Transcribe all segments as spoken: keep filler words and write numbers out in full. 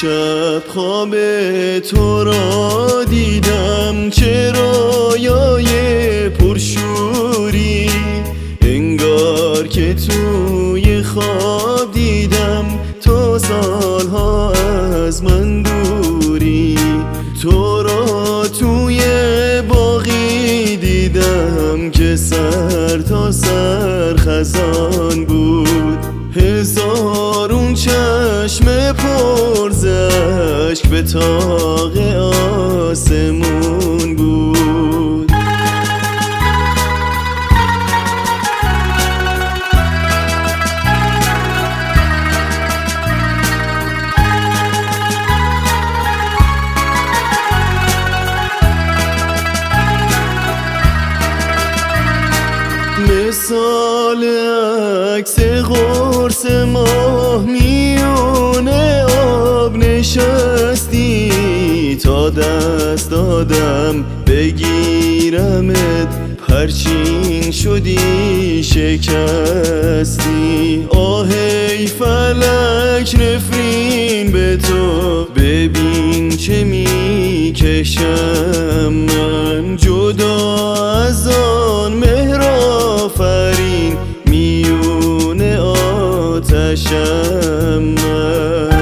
دیشب خواب تو را دیدم، چه رویای پرشوری، انگار که توی خواب دیدم تو سالها از من دوری. تو را توی باغی دیدم که سر تا سر خزان بود، هزارون چشم پر ز اشک به طاق آسمون بود. مثال عکس قرص ماه میونه آب نشستی، تا دست دادم بگیرمت پرچین شدی شکستی. آه ای فلک نفرین به تو، ببین چه میکشم من جدا از آن مهر آفرین، میونه آتشم من.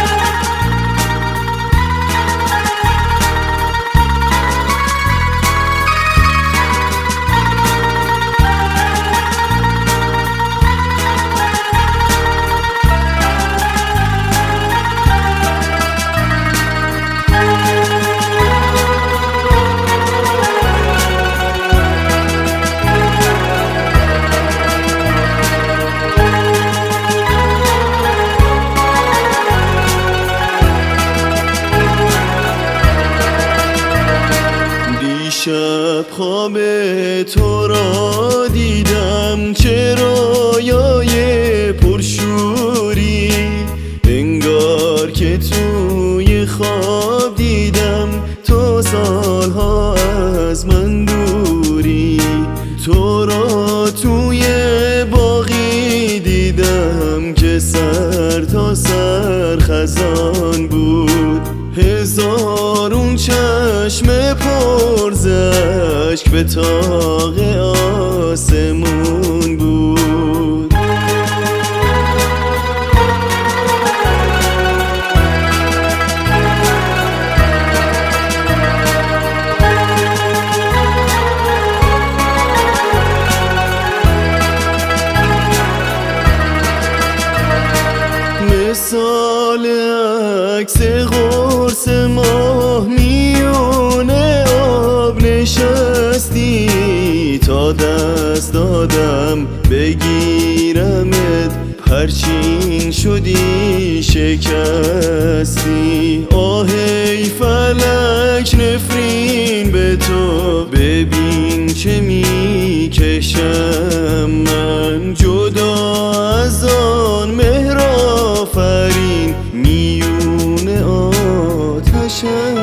دیشب خواب تو را دیدم، چه رویای پرشوری، انگار که توی خواب دیدم تو سالها از من دوری. تو را توی باغی دیدم که سر تا سر خزان بود، هزارون چشم پر ز اشک به طاق آسمون بود. مثال عکس قرص ماه میونه آب نشستی، تا دست دادم بگیرمت پرچین شدی شکستی. آه ای فلک نفرین به تو، ببین چه میکشم من جدا از آن مهر آفرین، میونه آتشم.